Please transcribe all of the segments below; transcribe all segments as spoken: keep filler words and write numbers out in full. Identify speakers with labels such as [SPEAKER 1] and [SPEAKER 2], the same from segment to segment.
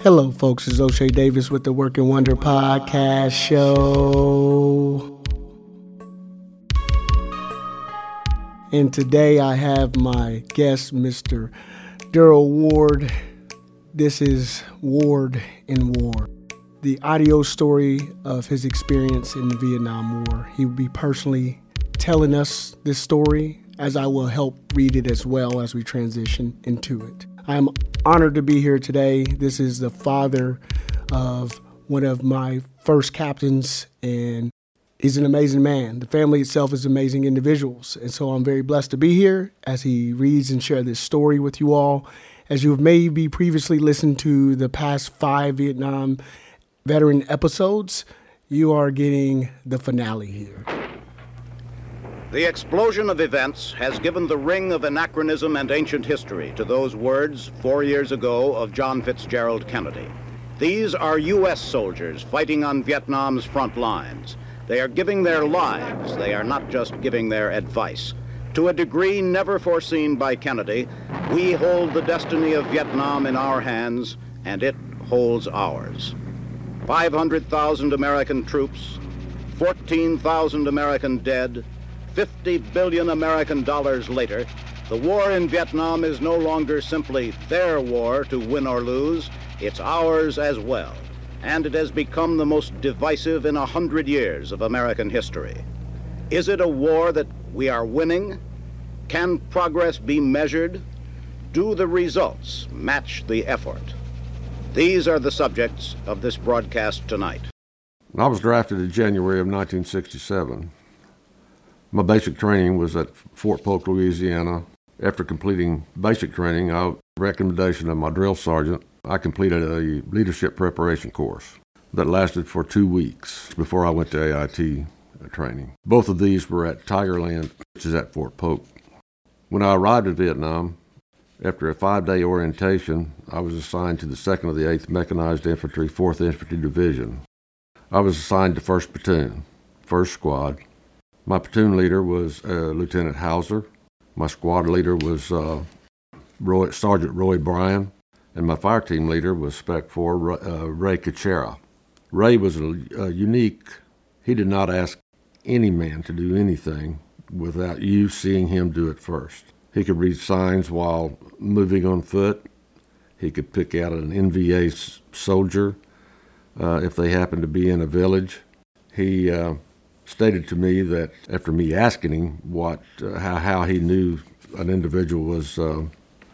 [SPEAKER 1] Hello, folks. It's O'Shea Davis with the Work and Wonder Podcast Show. And today I have my guest, Mister Daryl Ward. This is Ward in War, the audio story of his experience in the Vietnam War. He will be personally telling us this story, as I will help read it as well as we transition into it. I am honored to be here today. This is the father of one of my first captains, and he's an amazing man. The family itself is amazing individuals, and so I'm very blessed to be here as he reads and share this story with you all. As you have maybe previously listened to the past five Vietnam veteran episodes, you are getting the finale here.
[SPEAKER 2] The explosion of events has given the ring of anachronism and ancient history to those words four years ago of John Fitzgerald Kennedy. These are U S soldiers fighting on Vietnam's front lines. They are giving their lives. They are not just giving their advice. To a degree never foreseen by Kennedy, we hold the destiny of Vietnam in our hands, and it holds ours. five hundred thousand American troops, fourteen thousand American dead, fifty billion American dollars later, the war in Vietnam is no longer simply their war to win or lose, it's ours as well. And it has become the most divisive in a hundred years of American history. Is it a war that we are winning? Can progress be measured? Do the results match the effort? These are the subjects of this broadcast tonight.
[SPEAKER 3] I was drafted in January of nineteen sixty-seven. My basic training was at Fort Polk, Louisiana. After completing basic training, on recommendation of my drill sergeant, I completed a leadership preparation course that lasted for two weeks before I went to A I T training. Both of these were at Tigerland, which is at Fort Polk. When I arrived in Vietnam, after a five-day orientation, I was assigned to the second of the eighth Mechanized Infantry, fourth Infantry Division. I was assigned to first Platoon, first Squad. My platoon leader was uh, Lieutenant Hauser. My squad leader was uh, Roy, Sergeant Roy Bryan, and my fire team leader was Spec four uh, Ray Kachera. Ray was a, a unique. He did not ask any man to do anything without you seeing him do it first. He could read signs while moving on foot. He could pick out an N V A soldier uh, if they happened to be in a village. He uh, stated to me that after me asking him what uh, how how he knew an individual was uh,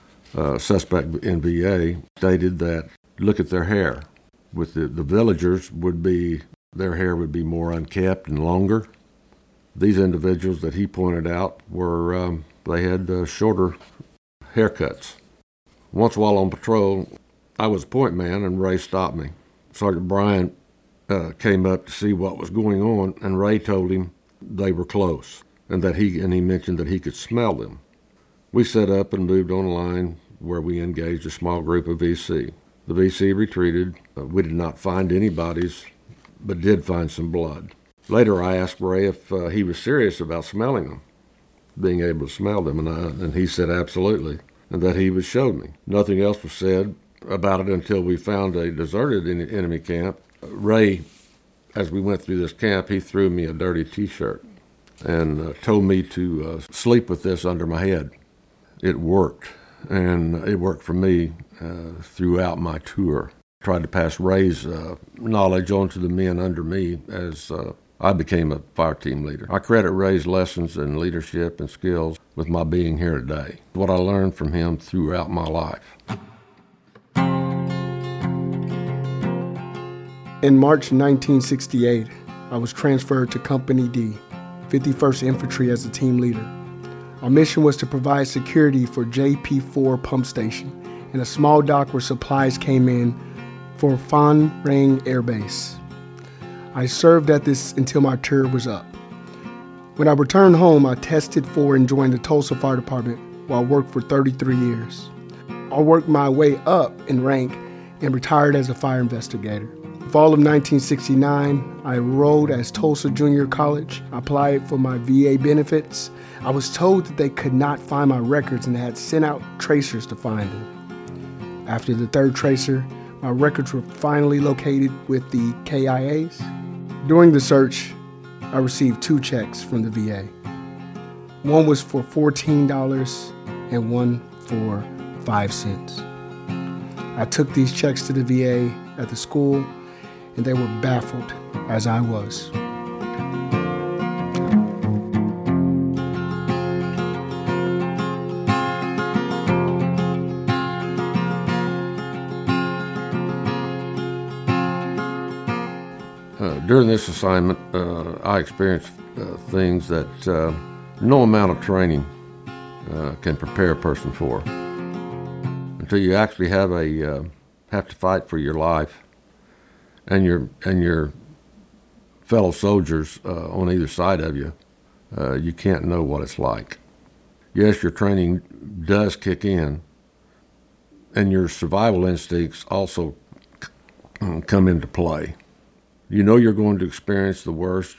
[SPEAKER 3] uh, suspect in V A, stated that look at their hair. With the, the villagers would be their hair would be more unkempt and longer. These individuals that he pointed out were um, they had uh, shorter haircuts. Once while on patrol, I was point man and Ray stopped me. Sergeant Bryan Uh, came up to see what was going on, and Ray told him they were close, and that he and he mentioned that he could smell them. We set up and moved on a line where we engaged a small group of V C. The V C retreated. Uh, we did not find any bodies, but did find some blood. Later, I asked Ray if uh, he was serious about smelling them, being able to smell them, and, I, and he said absolutely, and that he would show me. Nothing else was said about it until we found a deserted enemy camp. Ray, as we went through this camp, he threw me a dirty T-shirt and uh, told me to uh, sleep with this under my head. It worked, and it worked for me uh, throughout my tour. Tried to pass Ray's uh, knowledge on to the men under me as uh, I became a fire team leader. I credit Ray's lessons in leadership and skills with my being here today, what I learned from him throughout my life.
[SPEAKER 1] In March nineteen sixty-eight, I was transferred to Company D, fifty-first Infantry as a team leader. Our mission was to provide security for J P four pump station and a small dock where supplies came in for Phan Rang Air Base. I served at this until my tour was up. When I returned home, I tested for and joined the Tulsa Fire Department, where I worked for thirty-three years. I worked my way up in rank and retired as a fire investigator. Fall of nineteen sixty-nine, I enrolled as Tulsa Junior College. I applied for my V A benefits. I was told that they could not find my records and had sent out tracers to find them. After the third tracer, my records were finally located with the K I As. During the search, I received two checks from the V A. One was for fourteen dollars and one for five cents. I took these checks to the V A at the school, and they were baffled, as I was.
[SPEAKER 3] Uh, during this assignment, uh, I experienced uh, things that uh, no amount of training uh, can prepare a person for. Until you actually have a uh, have to fight for your life and your and your fellow soldiers uh, on either side of you, uh, you can't know what it's like. Yes, your training does kick in, and your survival instincts also c- come into play. You know you're going to experience the worst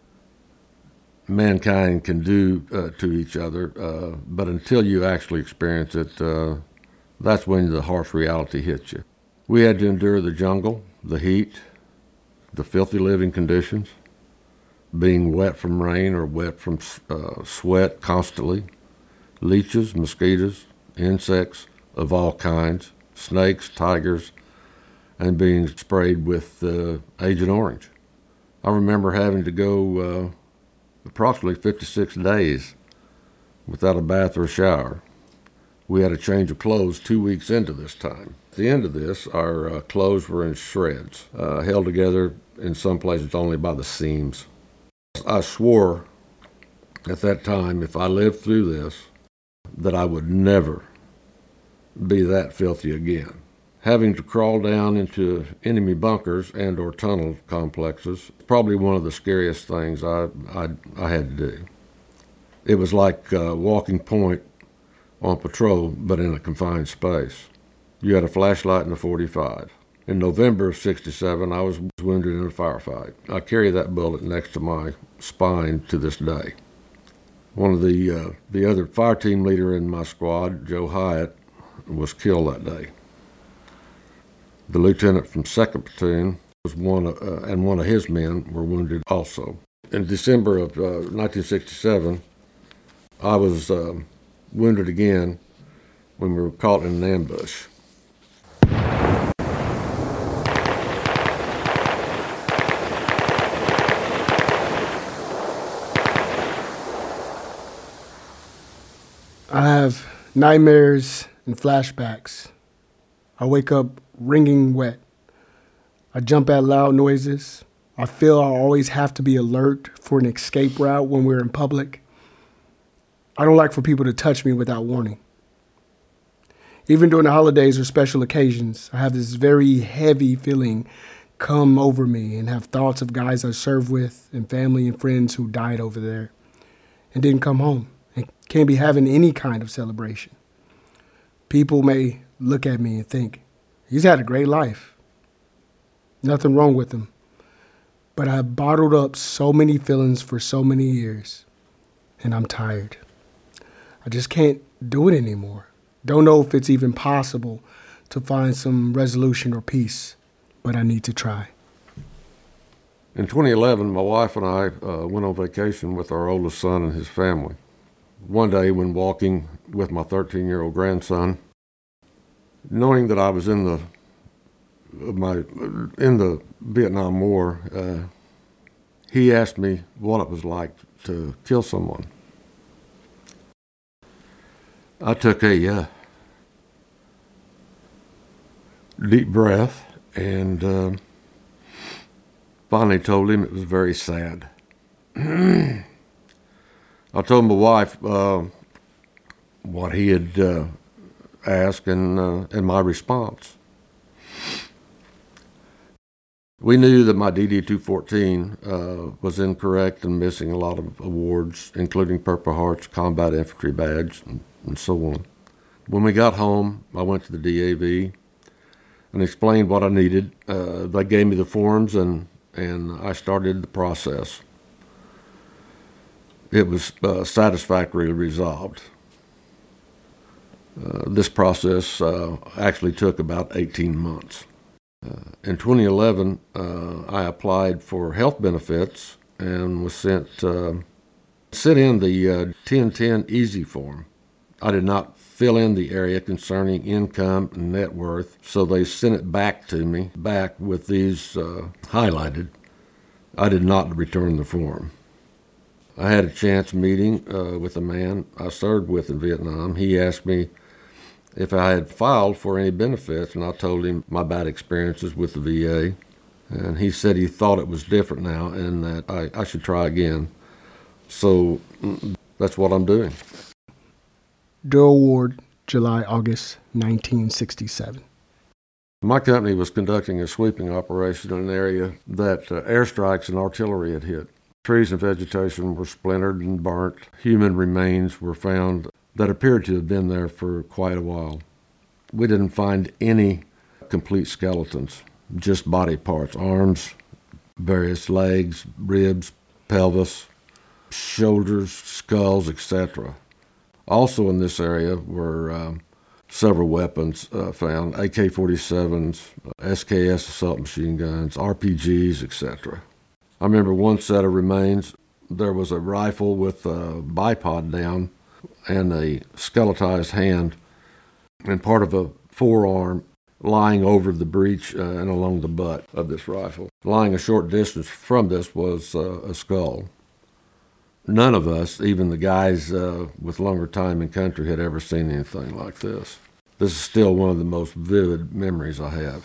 [SPEAKER 3] mankind can do uh, to each other, uh, but until you actually experience it, uh, that's when the harsh reality hits you. We had to endure the jungle, the heat, the filthy living conditions, being wet from rain or wet from uh, sweat constantly, leeches, mosquitoes, insects of all kinds, snakes, tigers, and being sprayed with uh, Agent Orange. I remember having to go uh, approximately fifty-six days without a bath or a shower. We had a change of clothes two weeks into this time. At the end of this, our uh, clothes were in shreds, uh, held together in some places only by the seams. I swore at that time, if I lived through this, that I would never be that filthy again. Having to crawl down into enemy bunkers and or tunnel complexes, probably one of the scariest things I, I, I had to do. It was like uh, walking point on patrol, but in a confined space. You had a flashlight and a forty-five. In November of sixty-seven, I was wounded in a firefight. I carry that bullet next to my spine to this day. One of the, uh, the other fire team leader in my squad, Joe Hyatt, was killed that day. The lieutenant from second Platoon was one, uh, and one of his men were wounded also. In December of uh, nineteen sixty-seven, I was uh, wounded again when we were caught in an ambush.
[SPEAKER 1] I have nightmares and flashbacks. I wake up wringing wet. I jump at loud noises. I feel I always have to be alert for an escape route when we're in public. I don't like for people to touch me without warning. Even during the holidays or special occasions, I have this very heavy feeling come over me and have thoughts of guys I served with and family and friends who died over there and didn't come home and can't be having any kind of celebration. People may look at me and think, he's had a great life. Nothing wrong with him. But I've bottled up so many feelings for so many years, and I'm tired. I just can't do it anymore. Don't know if it's even possible to find some resolution or peace, but I need to try.
[SPEAKER 3] In twenty eleven, my wife and I uh, went on vacation with our oldest son and his family. One day when walking with my thirteen-year-old grandson, knowing that I was in the my in the Vietnam War, uh, he asked me what it was like to kill someone. I took a uh, deep breath and uh, finally told him it was very sad. I told my wife uh, what he had uh, asked and, uh, and my response. We knew that my D D two fourteen uh, was incorrect and missing a lot of awards, including Purple Heart's Combat Infantry Badge and, and so on. When we got home, I went to the D A V and explained what I needed. Uh, they gave me the forms and, and I started the process. It was uh, satisfactorily resolved. Uh, this process uh, actually took about eighteen months. In twenty eleven, uh, I applied for health benefits and was sent uh, sent in the uh, ten ten Easy form. I did not fill in the area concerning income and net worth, so they sent it back to me, back with these uh, highlighted. I did not return the form. I had a chance meeting uh, with a man I served with in Vietnam. He asked me if I had filed for any benefits, and I told him my bad experiences with the V A. And he said he thought it was different now and that I, I should try again. So that's what I'm doing.
[SPEAKER 1] Daryl Ward, July, August, nineteen sixty-seven.
[SPEAKER 3] My company was conducting a sweeping operation in an area that uh, airstrikes and artillery had hit. Trees and vegetation were splintered and burnt. Human remains were found that appeared to have been there for quite a while. We didn't find any complete skeletons, just body parts, arms, various legs, ribs, pelvis, shoulders, skulls, et cetera. Also in this area were um, several weapons uh, found, A K forty-sevens, S K S assault machine guns, R P Gs, et cetera. I remember one set of remains. There was a rifle with a bipod down and a skeletized hand and part of a forearm lying over the breech uh, and along the butt of this rifle. Lying a short distance from this was uh, a skull. None of us, even the guys uh, with longer time in country, had ever seen anything like this. This is still one of the most vivid memories I have.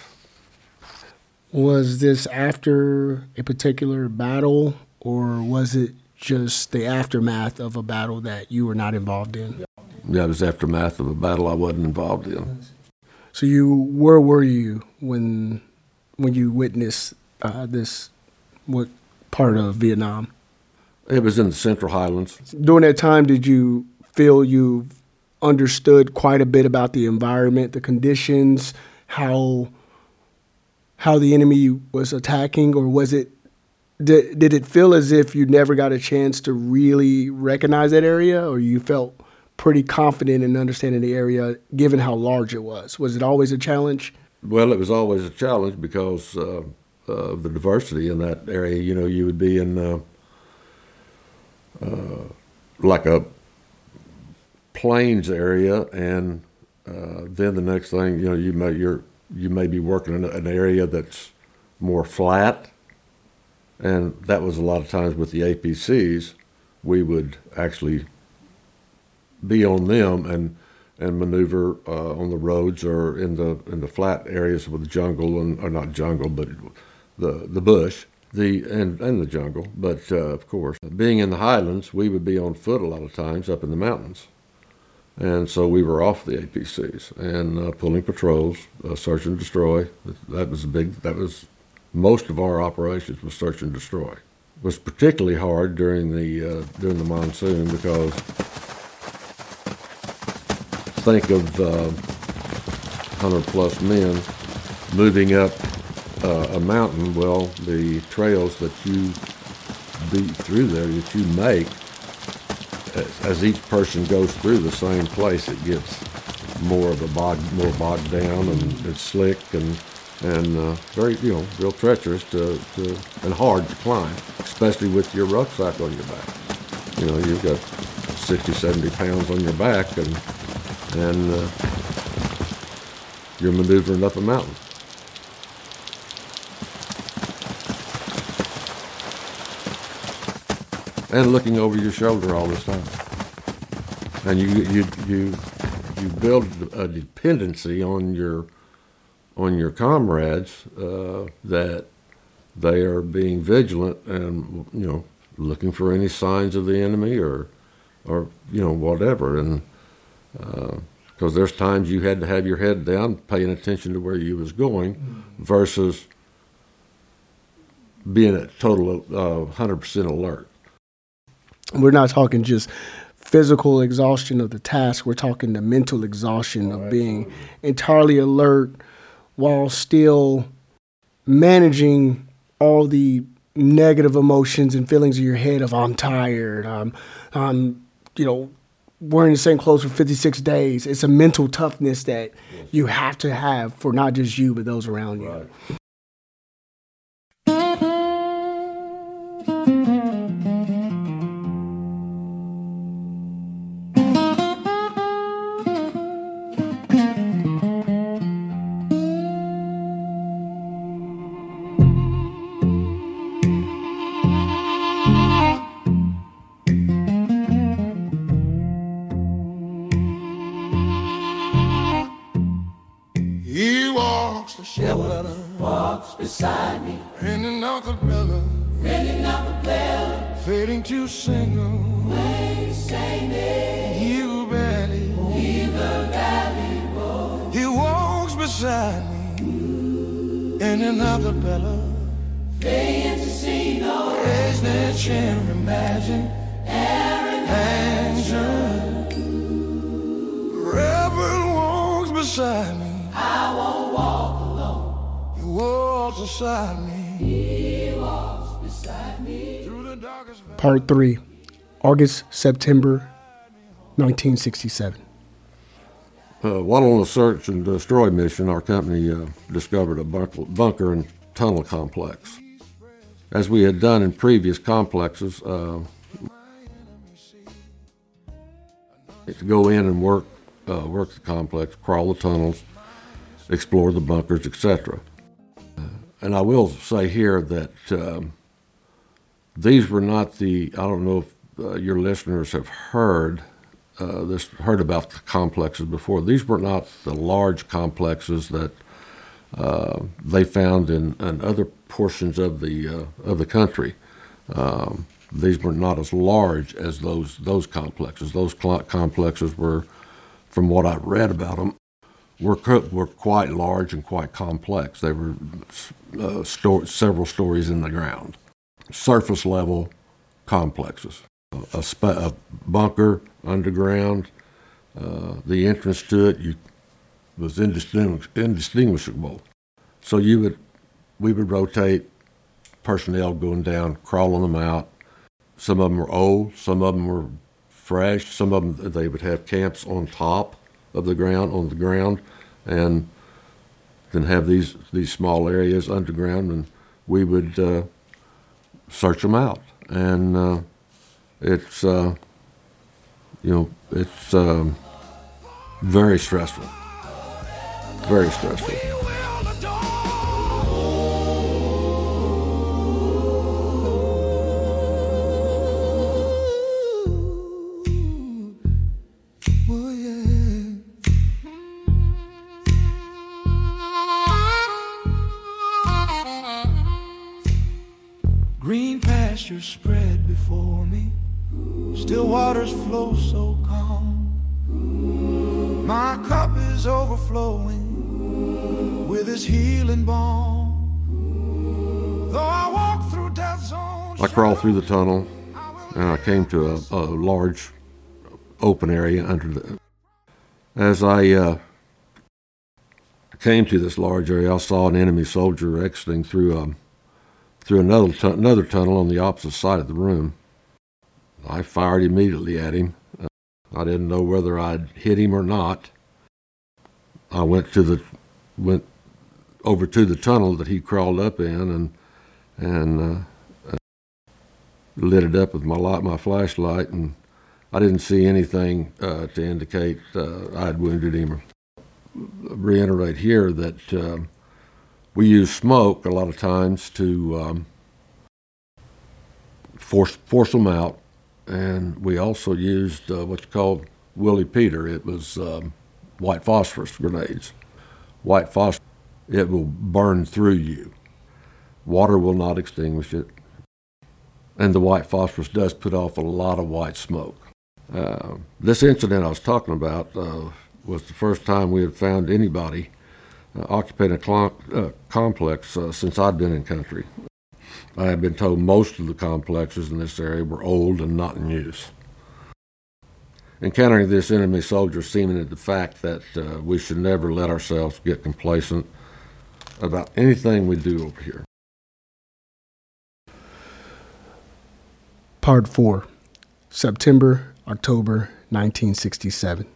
[SPEAKER 1] Was this after a particular battle, or was it just the aftermath of a battle that you were not involved in?
[SPEAKER 3] Yeah, it was aftermath of a battle I wasn't involved in.
[SPEAKER 1] So you, where were you when when you witnessed uh, this, what part of Vietnam?
[SPEAKER 3] It was in the Central Highlands.
[SPEAKER 1] During that time, did you feel you understood quite a bit about the environment, the conditions, how how the enemy was attacking, or was it, did, did it feel as if you never got a chance to really recognize that area, or you felt pretty confident in understanding the area given how large it was? Was it always a challenge?
[SPEAKER 3] Well, it was always a challenge because uh, of the diversity in that area. You know, you would be in uh, uh, like a plains area, and uh, then the next thing, you know, you may you're you may be working in an area that's more flat, and that was a lot of times with the A P Cs. We would actually be on them and and maneuver uh, on the roads or in the in the flat areas with the jungle and or not jungle, but the the bush, the and and the jungle. But uh, of course, being in the highlands, we would be on foot a lot of times up in the mountains, and so we were off the A P Cs and uh, pulling patrols, uh, search and destroy. That was a big. That was most of our operations was search and destroy. It was particularly hard during the uh, during the monsoon because. Think of uh, one hundred plus men moving up uh, a mountain. Well, the trails that you beat through there, that you make, as, as each person goes through the same place, it gets more of a bog, more bogged down, and it's slick and and uh, very, you know, real treacherous to, to and hard to climb, especially with your rucksack on your back. You know, you've got sixty, seventy pounds on your back, and and uh, you're maneuvering up a mountain. And looking over your shoulder all this time. And you you you you build a dependency on your on your comrades uh, that they are being vigilant and, you know, looking for any signs of the enemy or or you know, whatever. And because uh, there's times you had to have your head down, paying attention to where you was going, mm-hmm. versus being at total uh, one hundred percent alert.
[SPEAKER 1] We're not talking just physical exhaustion of the task. We're talking the mental exhaustion oh, of being entirely alert while still managing all the negative emotions and feelings in your head of I'm tired, I'm, I'm you know, wearing the same clothes for fifty-six days. It's a mental toughness that yes. you have to have for not just you, but those around you.
[SPEAKER 3] Right.
[SPEAKER 4] walks the shoulder, walks beside me, and an acapella, and an acapella, fading to single, way singing, you valley, you the valley boy. He walks beside me, and an acapella, fading to single, is that chance imagine, Aaron Angel. Reverend walks beside me. I won't walk alone. He walks beside me. He walks beside me. Through the darkest valley.
[SPEAKER 1] Part three, August, September, nineteen sixty-seven.
[SPEAKER 3] Uh, while on a search and destroy mission, our company uh, discovered a bunker, bunker and tunnel complex. As we had done in previous complexes, uh, to go in and work Uh, work the complex, crawl the tunnels, explore the bunkers, et cetera. Uh, and I will say here that um, these were not the, I don't know if uh, your listeners have heard uh, this, heard about the complexes before. These were not the large complexes that uh, they found in, in other portions of the uh, of the country. Um, these were not as large as those those complexes. Those cl- complexes were, from what I read about them, were were quite large and quite complex. They were uh, sto- several stories in the ground, surface level complexes. A, sp- a bunker underground, uh, the entrance to it you, was indistinguish- indistinguishable. So you would, we would rotate personnel going down, crawling them out. Some of them were old, some of them were fresh. Some of them, they would have camps on top of the ground, on the ground, and then have these these small areas underground, and we would uh, search them out. And uh, it's, uh, you know, it's um, very stressful, very stressful.
[SPEAKER 4] Green pastures spread before me, still waters flow so calm. My cup is overflowing with His healing balm. Though I walk through death zones,
[SPEAKER 3] I crawled through the tunnel, and I came to a, a large open area under the. As I uh, came to this large area, I saw an enemy soldier exiting through a. through another tu- another tunnel on the opposite side of the room. I fired immediately at him. Uh, I didn't know whether I'd hit him or not. I went to the went over to the tunnel that he crawled up in and and uh, uh, lit it up with my light, my flashlight, and I didn't see anything uh, to indicate uh, I had wounded him. Reiterate here that. Um, We use smoke a lot of times to um, force force them out, and we also used uh, what's called Willie Peter. It was um, white phosphorus grenades. White phosphorus, it will burn through you. Water will not extinguish it, and the white phosphorus does put off a lot of white smoke. Uh, this incident I was talking about uh, was the first time we had found anybody Uh, occupying a cl- uh, complex uh, since I'd been in country. I had been told most of the complexes in this area were old and not in use. Encountering this enemy soldier cemented the fact that uh, we should never let ourselves get complacent about anything we do over here.
[SPEAKER 1] Part four, September, October, nineteen sixty-seven.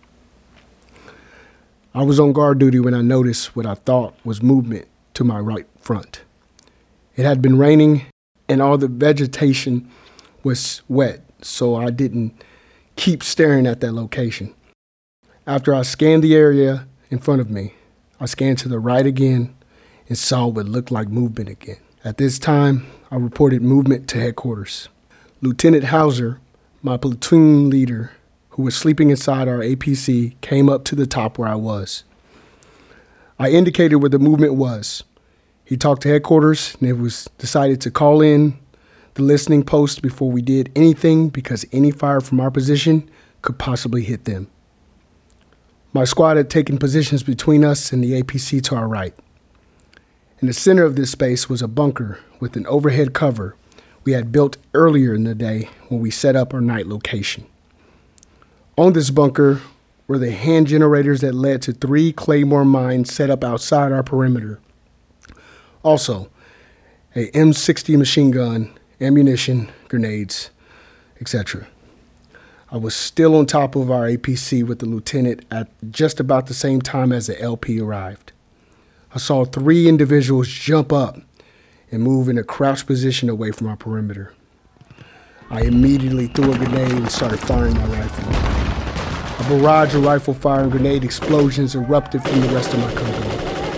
[SPEAKER 1] I was on guard duty when I noticed what I thought was movement to my right front. It had been raining and all the vegetation was wet, so I didn't keep staring at that location. After I scanned the area in front of me, I scanned to the right again and saw what looked like movement again. At this time, I reported movement to headquarters. Lieutenant Hauser, my platoon leader, who was sleeping inside our A P C, came up to the top where I was. I indicated where the movement was. He talked to headquarters, and it was decided to call in the listening post before we did anything because any fire from our position could possibly hit them. My squad had taken positions between us and the A P C to our right. In the center of this space was a bunker with an overhead cover we had built earlier in the day when we set up our night location. On this bunker were the hand generators that led to three Claymore mines set up outside our perimeter. Also, a M sixty machine gun, ammunition, grenades, et cetera. I was still on top of our A P C with the lieutenant at just about the same time as the L P arrived. I saw three individuals jump up and move in a crouched position away from our perimeter. I immediately threw a grenade and started firing my rifle. A barrage of rifle fire and grenade explosions erupted from the rest of my company.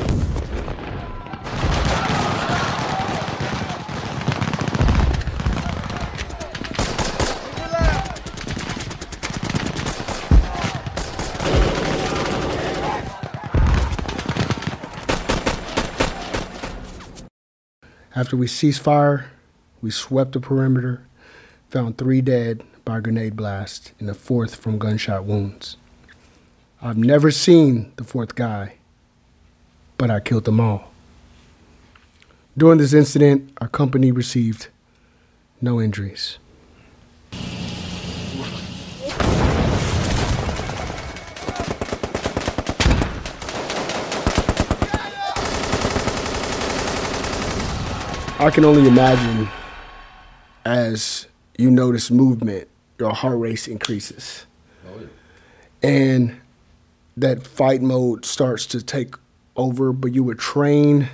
[SPEAKER 1] After we ceased fire, we swept the perimeter, found three dead by a grenade blast and the fourth from gunshot wounds. I've never seen the fourth guy, but I killed them all. During this incident, our company received no injuries. I can only imagine as you notice movement, your heart rate increases. Oh, yeah. And that fight mode starts to take over, but you would train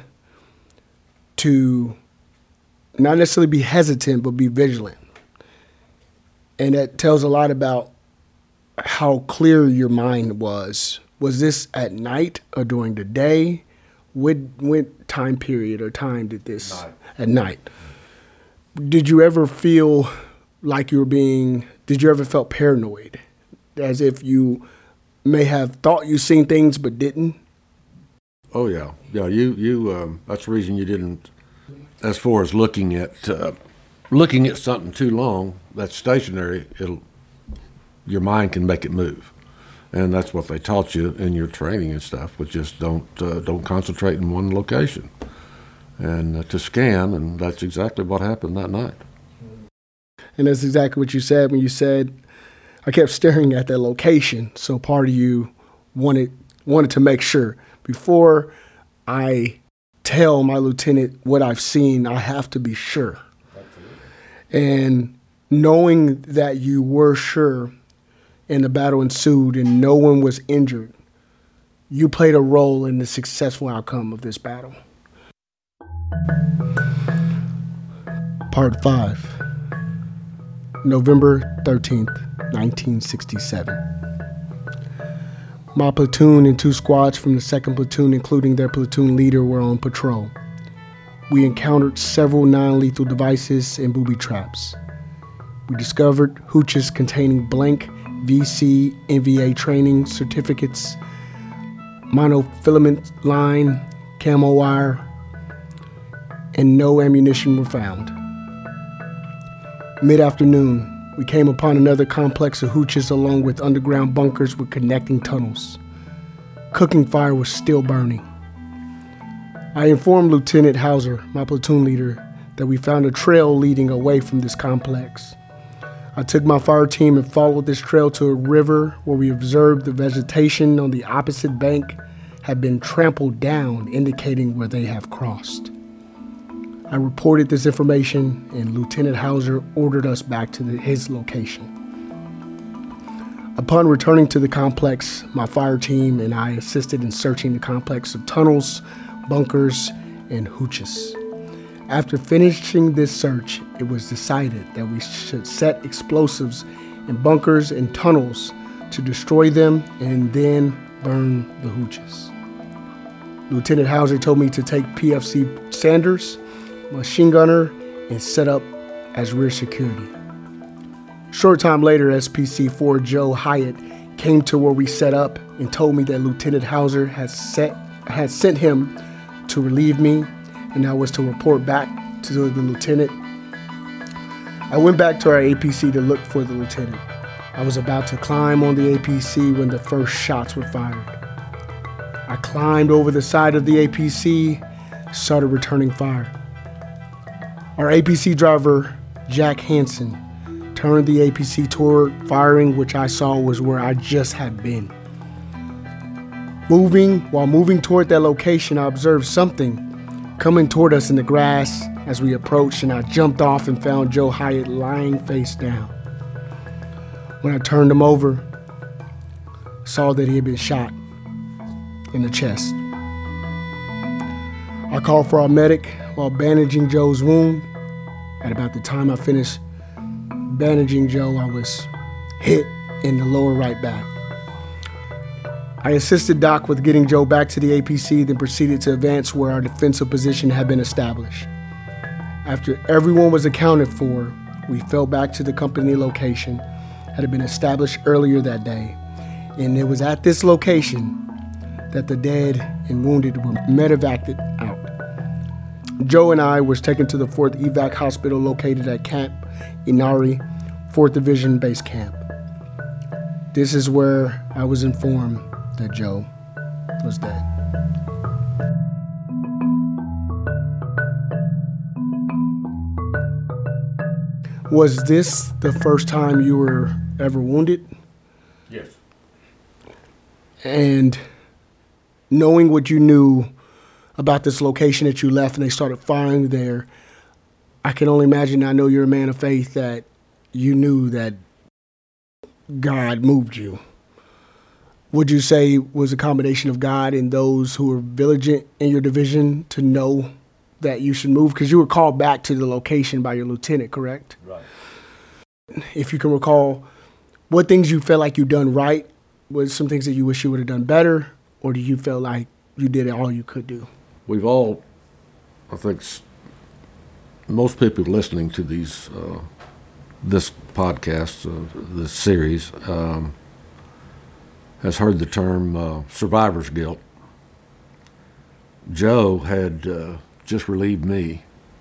[SPEAKER 1] to not necessarily be hesitant, but be vigilant. And that tells a lot about how clear your mind was. Was this at night or during the day? What, what time period or time did this? Night. At night. Did you ever feel like you were being, did you ever felt paranoid? As if you may have thought you seen things but didn't?
[SPEAKER 3] Oh, yeah. Yeah, you, you um, that's the reason you didn't, as far as looking at, uh, looking at something too long, that's stationary, it'll, your mind can make it move. And that's what they taught you in your training and stuff, but just don't, uh, don't concentrate in one location. And uh, to scan, and that's exactly what happened that night.
[SPEAKER 1] And that's exactly what you said when you said, I kept staring at that location, so part of you wanted wanted to make sure. Before I tell my lieutenant what I've seen, I have to be sure. Absolutely. And knowing that you were sure and the battle ensued and no one was injured, you played a role in the successful outcome of this battle. Part five, November thirteenth, nineteen sixty-seven. My platoon and two squads from the second platoon, including their platoon leader, were on patrol. We encountered several non-lethal devices and booby traps. We discovered hooches containing blank V C N V A training certificates, monofilament line, camo wire, and no ammunition were found. Mid-afternoon, we came upon another complex of hooches along with underground bunkers with connecting tunnels. Cooking fire was still burning. I informed Lieutenant Hauser, my platoon leader, that we found a trail leading away from this complex. I took my fire team and followed this trail to a river where we observed the vegetation on the opposite bank had been trampled down, indicating where they have crossed. I reported this information, and Lieutenant Hauser ordered us back to the, his location. Upon returning to the complex, my fire team and I assisted in searching the complex of tunnels, bunkers, and hooches. After finishing this search, it was decided that we should set explosives in bunkers and tunnels to destroy them and then burn the hooches. Lieutenant Hauser told me to take P F C Sanders, machine gunner, and set up as rear security. Short time later, S P C four Joe Hyatt came to where we set up and told me that Lieutenant Hauser had set had sent him to relieve me, and I was to report back to the lieutenant. I went back to our A P C to look for the lieutenant. I was about to climb on the A P C when the first shots were fired. I climbed over the side of the A P C, started returning fire. Our A P C driver, Jack Hansen, turned the A P C toward firing, which I saw was where I just had been. Moving, while moving toward that location, I observed something coming toward us in the grass as we approached, and I jumped off and found Joe Hyatt lying face down. When I turned him over, I saw that he had been shot in the chest. I called for our medic while bandaging Joe's wound. At about the time I finished bandaging Joe, I was hit in the lower right back. I assisted Doc with getting Joe back to the A P C, then proceeded to advance where our defensive position had been established. After everyone was accounted for, we fell back to the company location that had been established earlier that day, and it was at this location that the dead and wounded were medevaced out. Joe and I was taken to the fourth Evac Hospital located at Camp Inari, fourth Division Base Camp. This is where I was informed that Joe was dead. Was this the first time you were ever wounded?
[SPEAKER 3] Yes.
[SPEAKER 1] And knowing what you knew about this location that you left and they started firing there, I can only imagine, I know you're a man of faith, that you knew that God moved you. Would you say it was a combination of God and those who were vigilant in your division to know that you should move? Because you were called back to the location by your lieutenant, correct?
[SPEAKER 3] Right.
[SPEAKER 1] If you can recall, what things you felt like you done right, was some things that you wish you would have done better, or do you feel like you did all you could do?
[SPEAKER 3] We've all, I think, most people listening to these, uh, this podcast, uh, this series, um, has heard the term uh, survivor's guilt. Joe had uh, just relieved me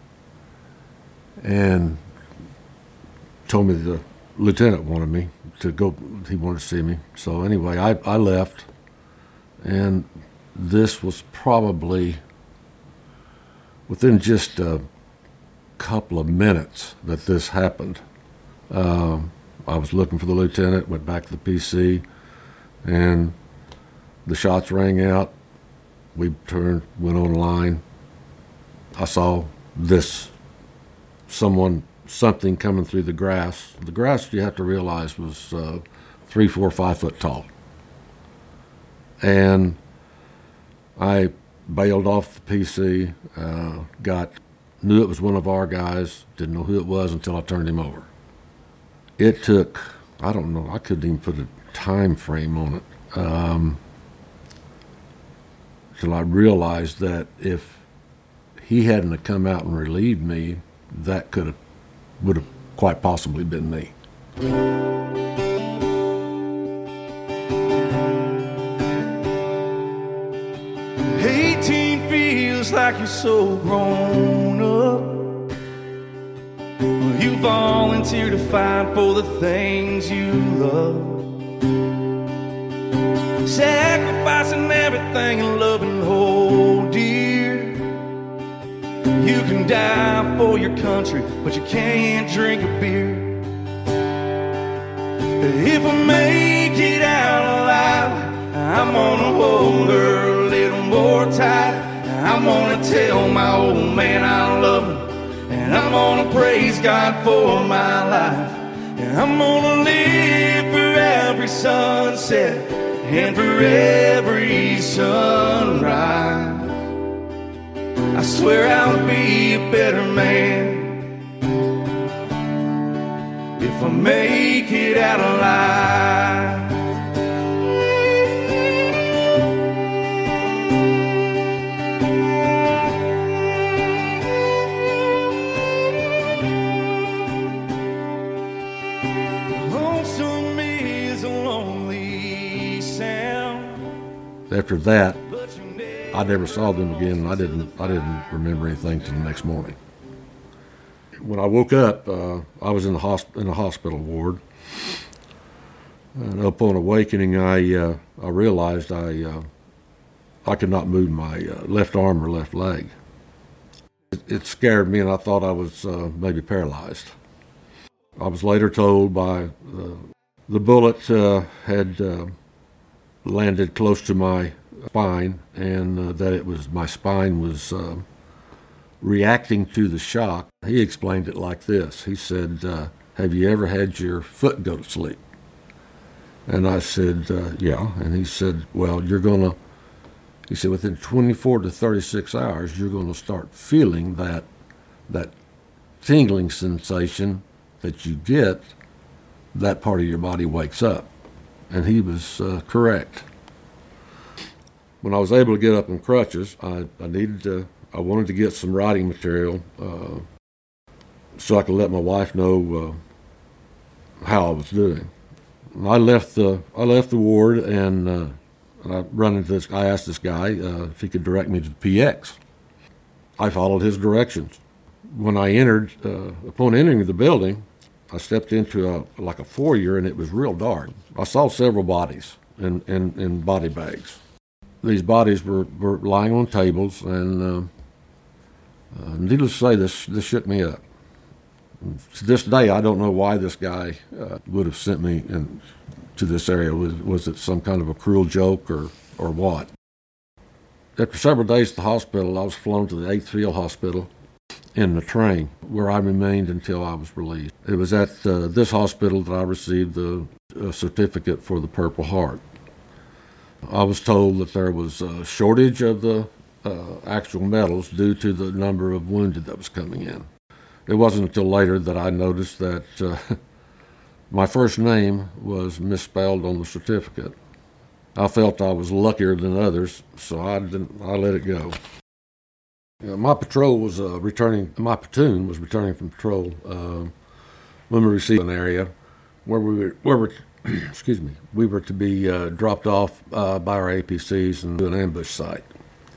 [SPEAKER 3] and told me the lieutenant wanted me to go, he wanted to see me. So anyway, I, I left, and this was probably within just a couple of minutes that this happened. Um, I was looking for the lieutenant, went back to the P C, and the shots rang out. We turned, went online. I saw this, someone, something coming through the grass. The grass, you have to realize, was uh, three, four, five foot tall. And I bailed off the P C, uh, got, knew it was one of our guys, didn't know who it was until I turned him over. It took, I don't know, I couldn't even put a time frame on it, um, till I realized that if he hadn't have come out and relieved me, that could have, would have quite possibly been me.
[SPEAKER 4] eighteen feels like you're so grown up. Well, you volunteer to fight for the things you love, sacrificing everything and loving hold dear. You can die for your country, but you can't drink a beer. If I make it out alive, I'm gonna hold her a little more tight. I'm gonna tell my old man I love him, and I'm gonna praise God for my life. And I'm gonna live for every sunset and for every sunrise. I swear I'll be a better man if I make it out alive. Lonesome is a lonely sound.
[SPEAKER 3] After that, I never saw them again, and I didn't, I didn't remember anything till the next morning. When I woke up, uh, I was in the, hosp- in the hospital ward. And upon awakening, I uh, I realized I uh, I could not move my uh, left arm or left leg. It, it scared me, and I thought I was uh, maybe paralyzed. I was later told by uh, the bullet uh, had uh, landed close to my spine, and uh, that it was my spine was uh, reacting to the shock. He explained it like this. He said, uh, "Have you ever had your foot go to sleep?" And I said, uh, yeah. And he said, well, you're going to, he said, within twenty-four to thirty-six hours, you're going to start feeling that that tingling sensation that you get, that part of your body wakes up. And he was uh, correct. When I was able to get up on crutches, I, I needed to, I wanted to get some writing material uh, so I could let my wife know uh, how I was doing. I left the I left the ward, and, uh, and I run into this. I asked this guy uh, if he could direct me to the P X. I followed his directions. When I entered, uh, upon entering the building, I stepped into a like a foyer, and it was real dark. I saw several bodies in, in, in body bags. These bodies were, were lying on tables, and uh, uh, needless to say, this this shook me up. To this day, I don't know why this guy uh, would have sent me in, to this area. Was, was it some kind of a cruel joke or, or what? After several days at the hospital, I was flown to the eighth Field Hospital in the train, where I remained until I was released. It was at uh, this hospital that I received the uh, certificate for the Purple Heart. I was told that there was a shortage of the uh, actual medals due to the number of wounded that was coming in. It wasn't until later that I noticed that uh, my first name was misspelled on the certificate. I felt I was luckier than others, so I didn't. I let it go. You know, my patrol was uh, returning. My platoon was returning from patrol uh, when we received an area where we were. Where we, excuse me. We were to be uh, dropped off uh, by our A P Cs and to an ambush site.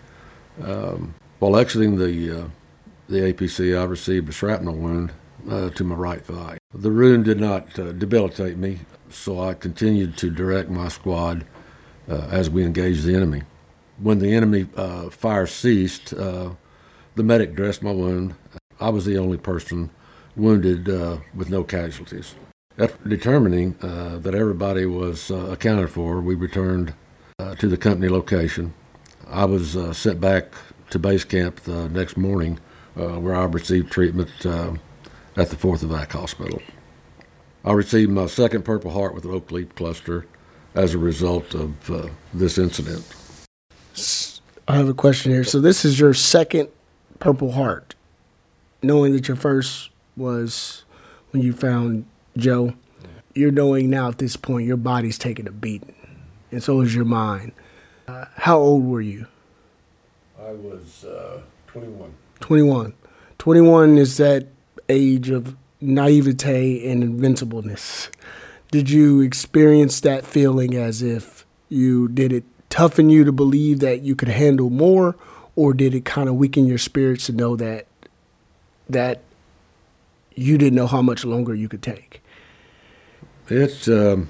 [SPEAKER 3] Um, while exiting the uh, the A P C, I received a shrapnel wound uh, to my right thigh. The wound did not uh, debilitate me, so I continued to direct my squad uh, as we engaged the enemy. When the enemy uh, fire ceased, uh, the medic dressed my wound. I was the only person wounded uh, with no casualties. After determining uh, that everybody was uh, accounted for, we returned uh, to the company location. I was uh, sent back to base camp the next morning, Uh, where I received treatment uh, at the fourth Evac Hospital. I received my second Purple Heart with an oak leaf cluster as a result of uh, this incident.
[SPEAKER 1] I have a question here. So this is your second Purple Heart, knowing that your first was when you found Joe. You're knowing now at this point your body's taking a beating, and so is your mind. Uh, how old were you?
[SPEAKER 3] I was uh, twenty-one.
[SPEAKER 1] twenty-one. twenty-one is that age of naivete and invincibleness. Did you experience that feeling as if you did it toughen you to believe that you could handle more, or did it kind of weaken your spirits to know that that you didn't know how much longer you could take?
[SPEAKER 3] It um,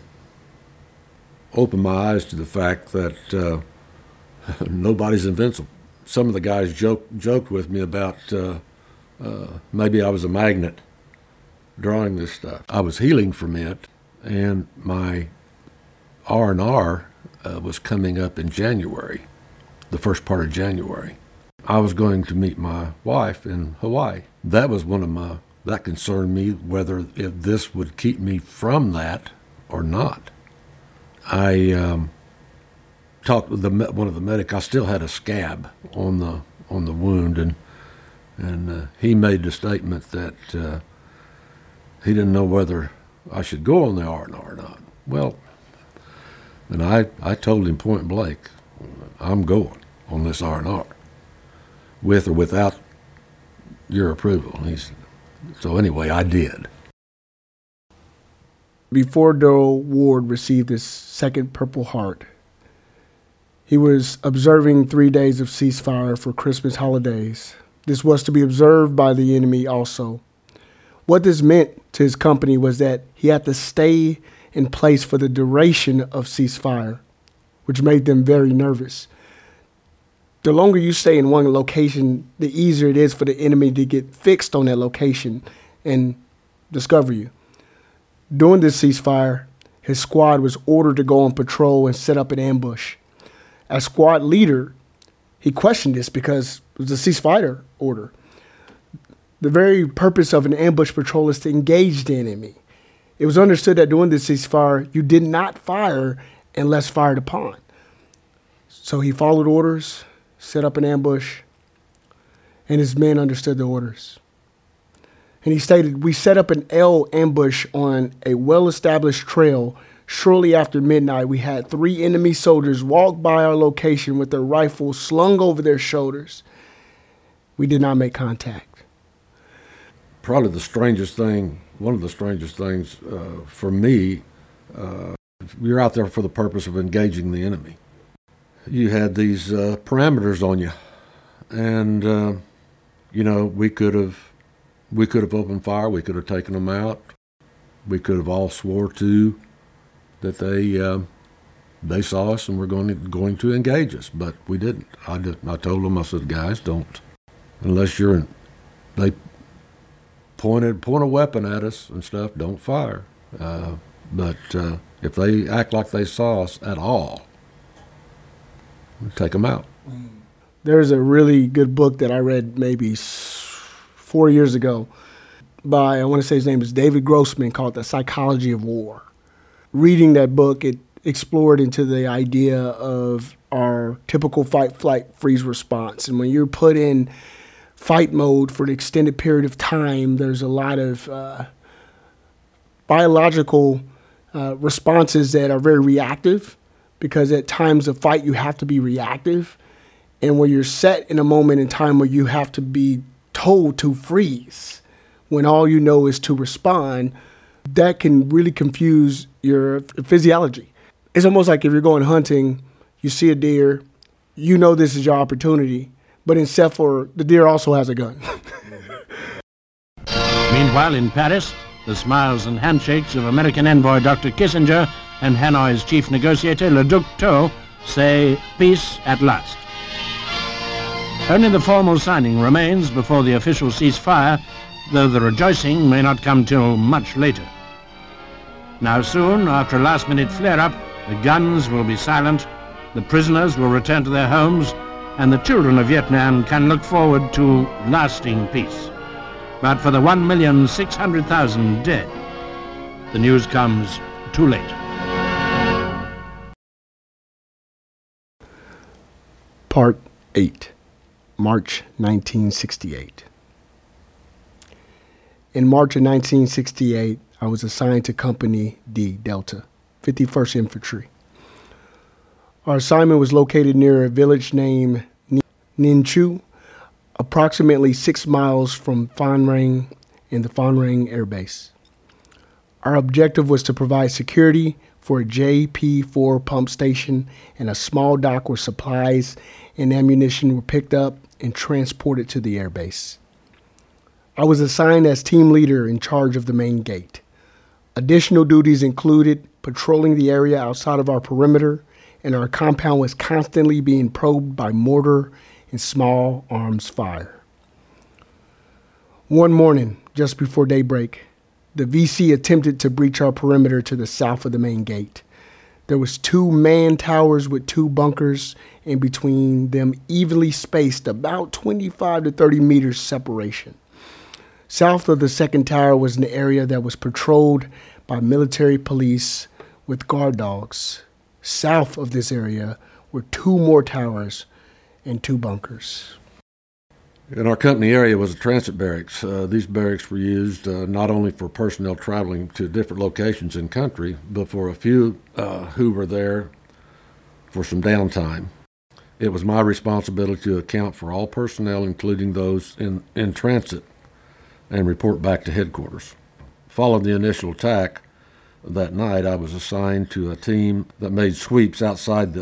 [SPEAKER 3] opened my eyes to the fact that uh, nobody's invincible. Some of the guys joke, joked with me about uh, uh, maybe I was a magnet drawing this stuff. I was healing from it, and my R and R uh, was coming up in January, the first part of January. I was going to meet my wife in Hawaii. That was one of my, that concerned me whether if this would keep me from that or not. I um, talked with the one of the medics. I still had a scab on the on the wound, and and uh, he made the statement that uh, he didn't know whether I should go on the R and R or not. Well, and I I told him point blank, I'm going on this R and R, with or without your approval. And he's so anyway, I did.
[SPEAKER 1] Before Darrell Ward received his second Purple Heart, He was observing three days of ceasefire for Christmas holidays. This was to be observed by the enemy also. What this meant to his company was that he had to stay in place for the duration of ceasefire, which made them very nervous. The longer you stay in one location, the easier it is for the enemy to get fixed on that location and discover you. During this ceasefire, his squad was ordered to go on patrol and set up an ambush. As squad leader, he questioned this because it was a ceasefire order. The very purpose of an ambush patrol is to engage the enemy. It was understood that during this ceasefire, you did not fire unless fired upon. So he followed orders, set up an ambush, and his men understood the orders. And he stated, "We set up an L ambush on a well-established trail. Shortly after midnight, we had three enemy soldiers walk by our location with their rifles slung over their shoulders. We did not make contact."
[SPEAKER 3] Probably the strangest thing, one of the strangest things uh, for me, uh, you're out there for the purpose of engaging the enemy. You had these uh, parameters on you, and uh, you know we could have we could have opened fire. We could have taken them out. We could have all swore to that they uh, they saw us and were going to, going to engage us, but we didn't. I did. I told them, I said, "Guys, don't unless you're in." They pointed point a weapon at us and stuff. Don't fire. Uh, but uh, if they act like they saw us at all, take them out.
[SPEAKER 1] There's a really good book that I read maybe four years ago by, I want to say his name is David Grossman, called The Psychology of War. Reading that book, it explored into the idea of our typical fight, flight, freeze response. And when you're put in fight mode for an extended period of time, there's a lot of uh, biological uh, responses that are very reactive, because at times of fight you have to be reactive. And when you're set in a moment in time where you have to be told to freeze, when all you know is to respond, that can really confuse your physiology. It's almost like if you're going hunting, you see a deer, you know this is your opportunity, but except for the deer also has a gun.
[SPEAKER 5] Meanwhile, in Paris, the smiles and handshakes of American envoy Doctor Kissinger and Hanoi's chief negotiator, Le Duc Tho, say peace at last. Only the formal signing remains before the official ceasefire, though the rejoicing may not come till much later. Now soon, after a last-minute flare-up, the guns will be silent, the prisoners will return to their homes, and the children of Vietnam can look forward to lasting peace. But for the one million six hundred thousand dead, the news comes too late.
[SPEAKER 1] Part eight, March nineteen sixty-eight. In March of nineteen sixty-eight, I was assigned to Company D, Delta, fifty-first Infantry. Our assignment was located near a village named Ninh Chu, approximately six miles from Phan Rang in the Phan Rang Air Base. Our objective was to provide security for a J P four pump station and a small dock where supplies and ammunition were picked up and transported to the airbase. I was assigned as team leader in charge of the main gate. Additional duties included patrolling the area outside of our perimeter, and our compound was constantly being probed by mortar and small arms fire. One morning, just before daybreak, the V C attempted to breach our perimeter to the south of the main gate. There was two man towers with two bunkers in between them, evenly spaced about twenty-five to thirty meters separation. South of the second tower was an area that was patrolled by military police with guard dogs. South of this area were two more towers and two bunkers.
[SPEAKER 3] In our company area was a transit barracks. Uh, these barracks were used uh, not only for personnel traveling to different locations in country, but for a few uh, who were there for some downtime. It was my responsibility to account for all personnel, including those in, in transit, and report back to headquarters. Following the initial attack that night, I was assigned to a team that made sweeps outside the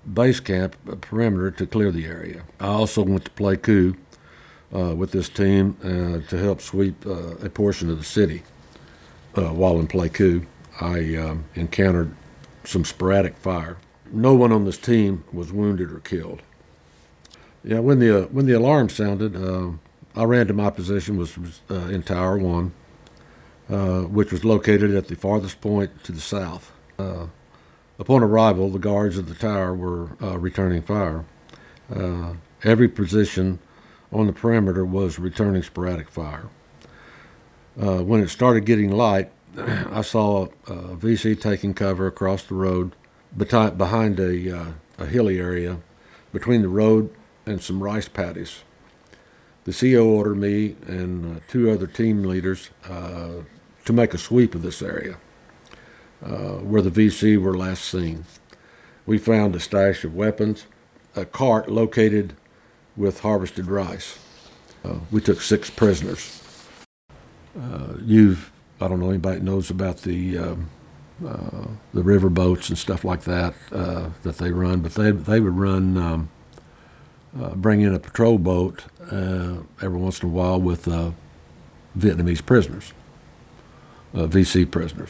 [SPEAKER 3] base camp perimeter to clear the area. I also went to Pleiku uh, with this team uh, to help sweep uh, a portion of the city. Uh, while in Pleiku, I um, encountered some sporadic fire. No one on this team was wounded or killed. Yeah, when the uh, when the alarm sounded, uh, I ran to my position, was, was uh, in Tower One, uh, which was located at the farthest point to the south. Uh, upon arrival, the guards of the tower were uh, returning fire. Uh, every position on the perimeter was returning sporadic fire. Uh, when it started getting light, I saw a, a V C taking cover across the road beti- behind a, uh, a hilly area between the road and some rice paddies. The C O ordered me and uh, two other team leaders uh, to make a sweep of this area uh, where the V C were last seen. We found a stash of weapons, a cart located with harvested rice. Uh, we took six prisoners. Uh, you've, I don't know anybody knows about the um, uh, the river boats and stuff like that uh, that they run, but they they would run. Um, Uh, bring in a patrol boat uh, every once in a while with uh, Vietnamese prisoners, uh, V C prisoners.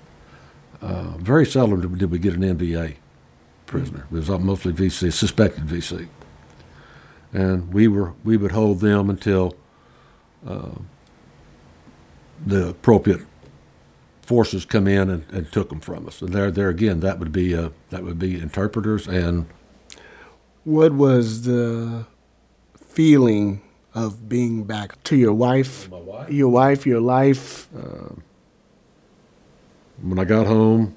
[SPEAKER 3] Uh, very seldom did we get an N B A prisoner. It was mostly V C, suspected V C. And we were we would hold them until uh, the appropriate forces come in and, and took them from us. And there, there again, that would be uh, that would be interpreters. And
[SPEAKER 1] what was the feeling of being back to your wife,
[SPEAKER 3] my wife?
[SPEAKER 1] your wife, your life?
[SPEAKER 3] Uh, when I got home,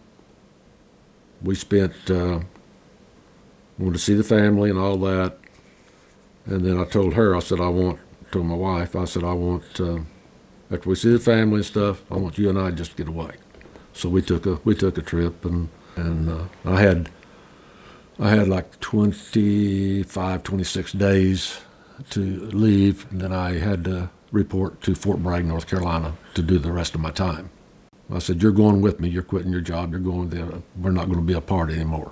[SPEAKER 3] we spent, uh, wanted to see the family and all that. And then I told her, I said, I want, told my wife, I said, I want, uh, after we see the family and stuff, I want you and I just to get away. So we took a, we took a trip, and, and uh, I had, I had like twenty-five, twenty-six days to leave, and then I had to report to Fort Bragg, North Carolina, to do the rest of my time. I said, you're going with me, you're quitting your job, you're going there, we're not going to be apart anymore.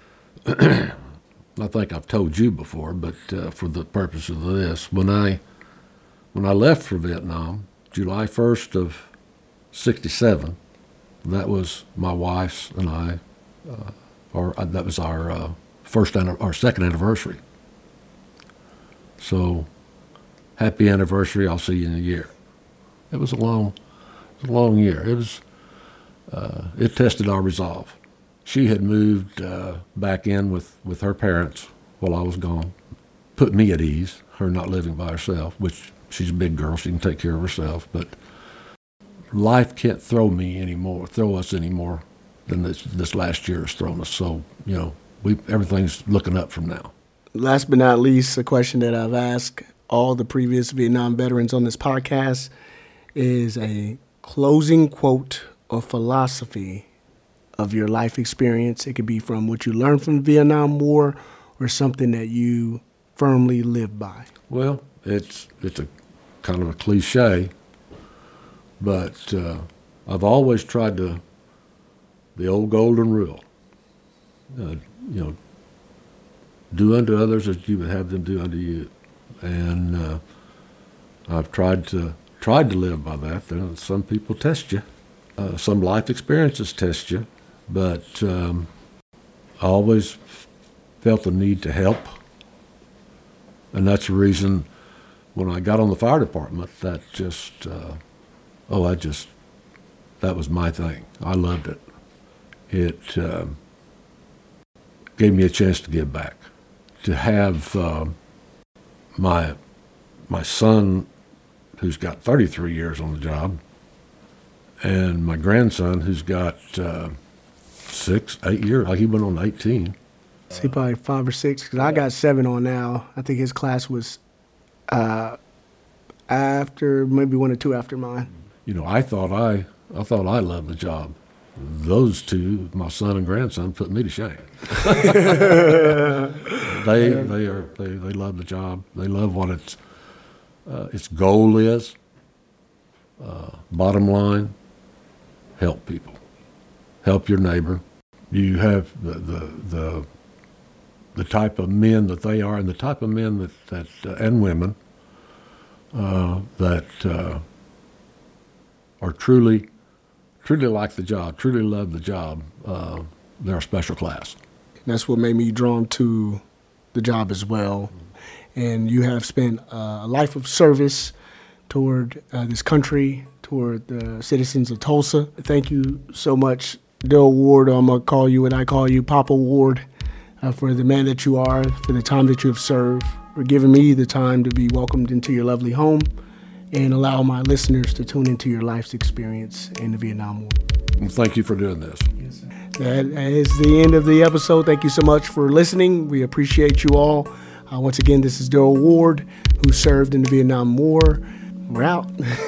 [SPEAKER 3] I think I've told you before, but uh, for the purpose of this, when I, when I left for Vietnam, July first of sixty-seven, that was my wife's and I, uh, or uh, that was our uh, first, our second anniversary. So, happy anniversary! I'll see you in a year. It was a long, it was a long year. It was, uh, it tested our resolve. She had moved uh, back in with, with her parents while I was gone, put me at ease. Her not living by herself, which she's a big girl, she can take care of herself. But life can't throw me anymore, throw us anymore. Than this, this last year has thrown us. So, you know, we everything's looking up from now.
[SPEAKER 1] Last but not least, a question that I've asked all the previous Vietnam veterans on this podcast is a closing quote or philosophy of your life experience. It could be from what you learned from the Vietnam War or something that you firmly live by.
[SPEAKER 3] Well, it's it's a kind of a cliche, but uh, I've always tried to, the old golden rule, uh, you know, do unto others as you would have them do unto you. And uh, I've tried to tried to live by that. There, some people test you. Uh, some life experiences test you. But um, I always felt the need to help. And that's the reason when I got on the fire department, that just, uh, oh, I just, that was my thing. I loved it. It um, gave me a chance to give back, to have uh, my my son, who's got thirty-three years on the job, and my grandson, who's got uh, six, eight years. Like he went on eighteen.
[SPEAKER 1] See, probably five or six, because I got seven on now. I think his class was uh, after, maybe one or two after mine.
[SPEAKER 3] You know, I thought I, I thought I loved the job. Those two, my son and grandson, put me to shame. they they are they, they love the job. They love what its uh, its goal is. Uh, bottom line, help people, help your neighbor. You have the the, the the type of men that they are and the type of men that, that uh, and women uh, that uh, are truly, truly like the job, truly love the job. Uh, they're a special class.
[SPEAKER 1] That's what made me drawn to the job as well. And you have spent uh, a life of service toward uh, this country, toward the citizens of Tulsa. Thank you so much, Darrell Ward. I'm going to call you what I call you, Papa Ward, uh, for the man that you are, for the time that you have served, for giving me the time to be welcomed into your lovely home and allow my listeners to tune into your life's experience in the Vietnam War.
[SPEAKER 3] And thank you for doing this.
[SPEAKER 1] Yes, sir. That is the end of the episode. Thank you so much for listening. We appreciate you all. Uh, once again, this is Darrell Ward, who served in the Vietnam War. We're out.